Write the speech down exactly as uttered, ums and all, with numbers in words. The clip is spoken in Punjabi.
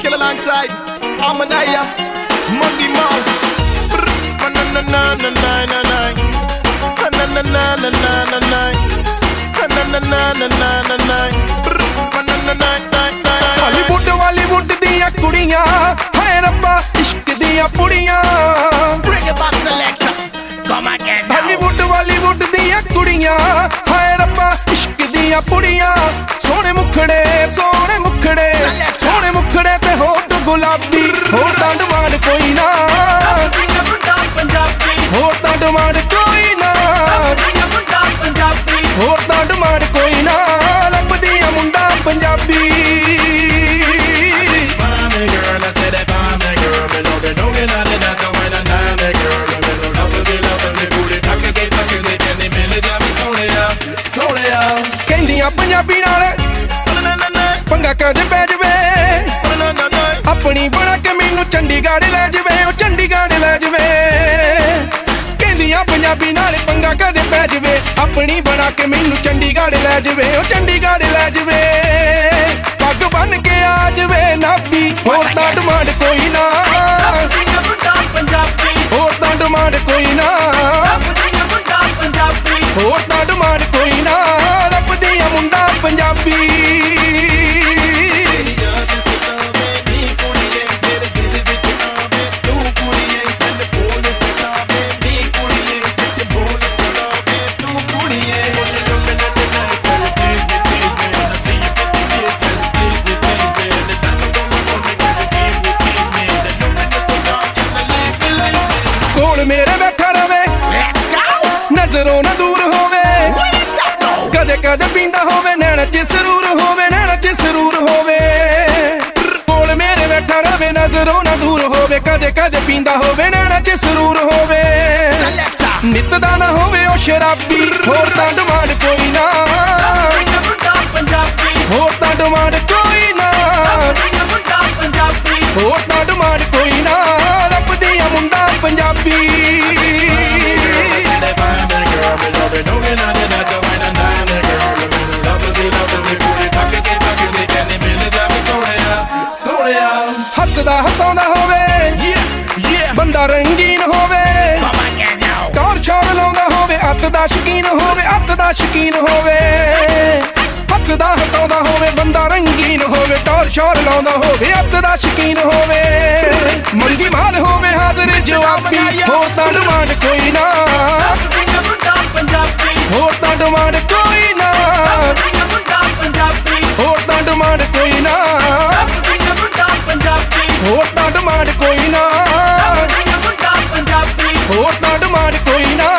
Skill alongside Amadaya, Monday Mount. Na na na na na na na. Na na na na na na na na. Na na na na na na na na. Na na na na na na. Hollywood Hollywood ਦੀਆਂ ਕੁੜੀਆਂ ਹਾਏ ਰੱਬਾ ਇਸ਼ਕ ਦੀਆਂ ਪੁੜੀਆਂ Bring it back selector, come again now. Hollywood Hollywood ਦੀਆਂ ਕੁੜੀਆਂ ਹਾਏ ਰੱਬਾ ਇਸ਼ਕ ਦੀਆਂ ਪੁੜੀਆਂ ਸੋਹਣੇ ਮੁਖੜੇ ਸੋਹਣੇ ਮੁਖੜੇ ਸੋਹਣੇ ਮੁਖੜੇ ਤੇ ਹੋਠ ਗੁਲਾਬੀ ਹੋਰ ਤਾਂ ਡਿਮਾਂਡ ਕੋਈ ਨਾ ਹੋਰ ਤਾਂ ਡਿਮਾਂਡ ਕੋਈ ਨਾ ਹੋਰ ਤਾਂ ਡਿਮਾਂਡ ਕੋਈ ਨਾ ਲੱਭਦੀ ਆ ਮੁੰਡਾ ਪੰਜਾਬੀ ਕਹਿੰਦੀਆਂ ਪੰਜਾਬੀ ਨਾਲ ਪੰਗਾ ਕਦ ਪੈ ਜਵੇ ਆਪਣੀ ਬਣਾ ਕੇ ਮੈਨੂੰ ਚੰਡੀਗੜ੍ਹ ਲੈ ਜਵੇ ਉਹ ਚੰਡੀਗੜ੍ਹ ਲੈ ਜਵੇ ਕਹਿੰਦੀਆਂ ਪੰਜਾਬੀ ਨਾਲ ਪੰਗਾ ਕਦ ਪੈ ਜਵੇ ਆਪਣੀ ਬਣਾ ਕੇ ਮੈਨੂੰ ਚੰਡੀਗੜ੍ਹ ਲੈ ਜਵੇ ਉਹ ਚੰਡੀਗੜ੍ਹ ਲੈ ਜਵੇ ਪੱਗ ਬੰਨ ਕੇ ਆ ਜਵੇ ਨਾਭੀ ਹੋਰ ਤਾਂ ਡਿਮਾਂਡ ਕੋਈ ਨਾ ਹੋਰ ਤਾਂ ਡਿਮਾਂਡ ਕੋਈ ਨਾ ਹੋਰ ਤਾਂ ਡਿਮਾਂਡ ਕੋਈ ਨਾ ਲੱਭਦੀ ਆ ਮੁੰਡਾ ਪੰਜਾਬੀ ਕੋਲ ਮੇਰੇ ਬੈਠਾ ਰਵੇ ਨਜ਼ਰੋਂ ਨਾ ਦੂਰ ਹੋਵੇ ਕਦੇ ਕਦੇ ਪੀਂਦਾ ਹੋਵੇ ਨੈਣ ਚ ਸਰੂਰ ਹੋਵੇ ਨੈਣ ਚ ਸਰੂਰ ਹੋਵੇ ਕੋਲ ਮੇਰੇ ਬੈਠਾ ਰਵੇ ਨਜ਼ਰੋਂ ਨਾ ਦੂਰ ਹੋਵੇ ਕਦੇ ਕਦੇ ਪੀਂਦਾ ਹੋਵੇ ਨੈਣ ਚ ਸਰੂਰ ਹੋਵੇ ਨਿੱਤ ਦਾ ਨਾ ਹੋਵੇ ਉਹ ਸ਼ਰਾਬੀ ਹੋਰ ਤਾਂ ਡਿਮਾਂਡ ਕੋਈ ਨਾ ਹੋਰ ਤਾਂ ਡਿਮਾਂਡ ਕੋਈ ਨਾ ਹੋਰ ਤਾਂ ਡਿਮਾਂਡ ਕੋਈ ਨਾ ਲੱਭਦੀ ਆ ਮੁੰਡਾ ਪੰਜਾਬੀ ਹੱਸਦਾ ਹਸਾਉਂਦਾ ਹੋਵੇ ਬੰਦਾ ਰੰਗੀਨ ਹੋਵੇ ਟੌਰ ਛੋੜ ਲਾਉਂਦਾ ਹੋਵੇ ਅੱਤ ਦਾ ਸ਼ਕੀਨ ਹੋਵੇ ਅੱਤ ਦਾ ਸ਼ਕੀਨ ਹੋਵੇ ਹੱਸਦਾ ਹਸਾਉਂਦਾ ਹੋਵੇ ਬੰਦਾ ਰੰਗੀਨ ਹੋਵੇ ਟੌਰ ਛੋੜ ਲਾਉਂਦਾ ਹੋਵੇ ਅੱਤ ਦਾ ਸ਼ਕੀਨ ਹੋਵੇ ਮੰਗੀ ਮਾਲ ਹੋਵੇ ਹਾਜ਼ਰ ਜਵਾਬੀ ਹੋਰ ਤਾਂ ਡਿਮਾਂਡ ਕੋਈ ਨਾ ਹੋਰ ਤਾਂ ਡਿਮਾਂਡ ਕੋਈ ਨਾ ਹੋਰ ਤਾਂ ਡਿਮਾਂਡ ਕੋਈ ਨਾ ਹੋਰ ਤਾਂ ਡਿਮਾਂਡ ਕੋਈ ਨਾ ਹੋਰ ਤਾਂ ਡਿਮਾਂਡ ਕੋਈ ਨਾ